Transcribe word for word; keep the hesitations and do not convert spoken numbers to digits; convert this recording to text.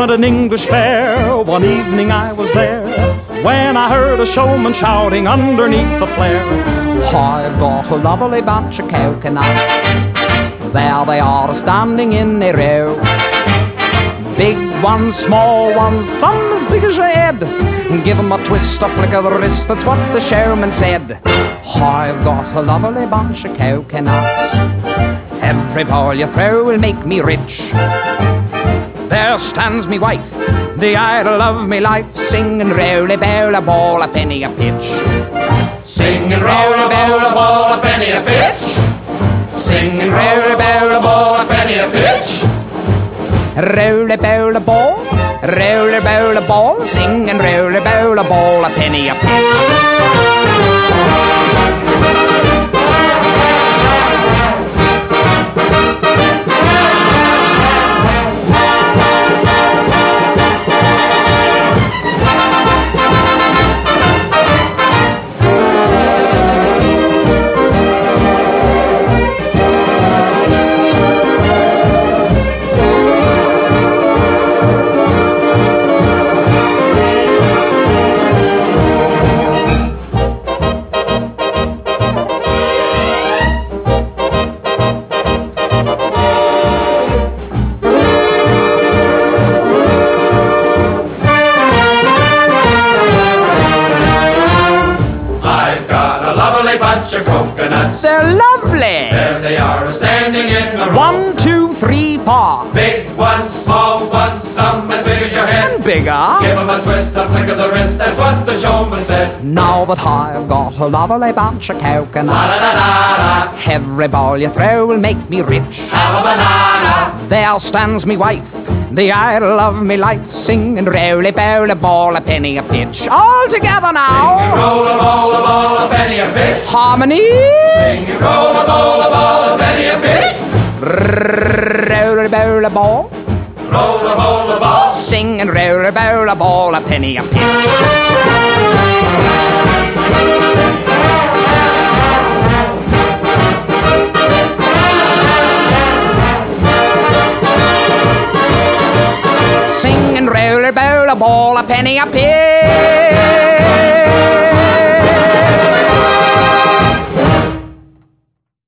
at an English fair. One evening I was there when I heard a showman shouting underneath the flare. I've got a lovely bunch of coconuts. There they are standing in a row. Big ones, small ones, some as big as your head. Give 'em a twist, a flick of the wrist, that's what the showman said. I've got a lovely bunch of coconuts. Every ball you throw will make me rich. There stands me wife, the idol of me life, singing roly bowl a ball a penny a pitch. Singing roly bowl a ball a penny a pitch. Singing roly bowl a ball a penny a pitch. Roly bowl a ball, roly bowl a ball, singing roly bowl a ball a penny a pitch. Bunch of coconuts. They're lovely. There they are, standing in a row. One, two, three, four. Big ones, small ones, some as big as your head. And bigger. Give 'em a twist, a flick of the wrist, that's what the showman said. Now that I've got a lovely bunch of coconuts, la la la la, every ball you throw will make me rich. Have a banana. There stands me wife, the idol of me life, singing roly bowl a ball a penny a pitch. All together now. Singing roll a ball a ball a penny a pitch. Harmony. Singing roll a ball a ball a penny a pitch. Roly bowl a ball. Roll a ball a ball. Singing roly bowl a ball a penny a pitch. Singing roly bowl a ball a penny a pitch.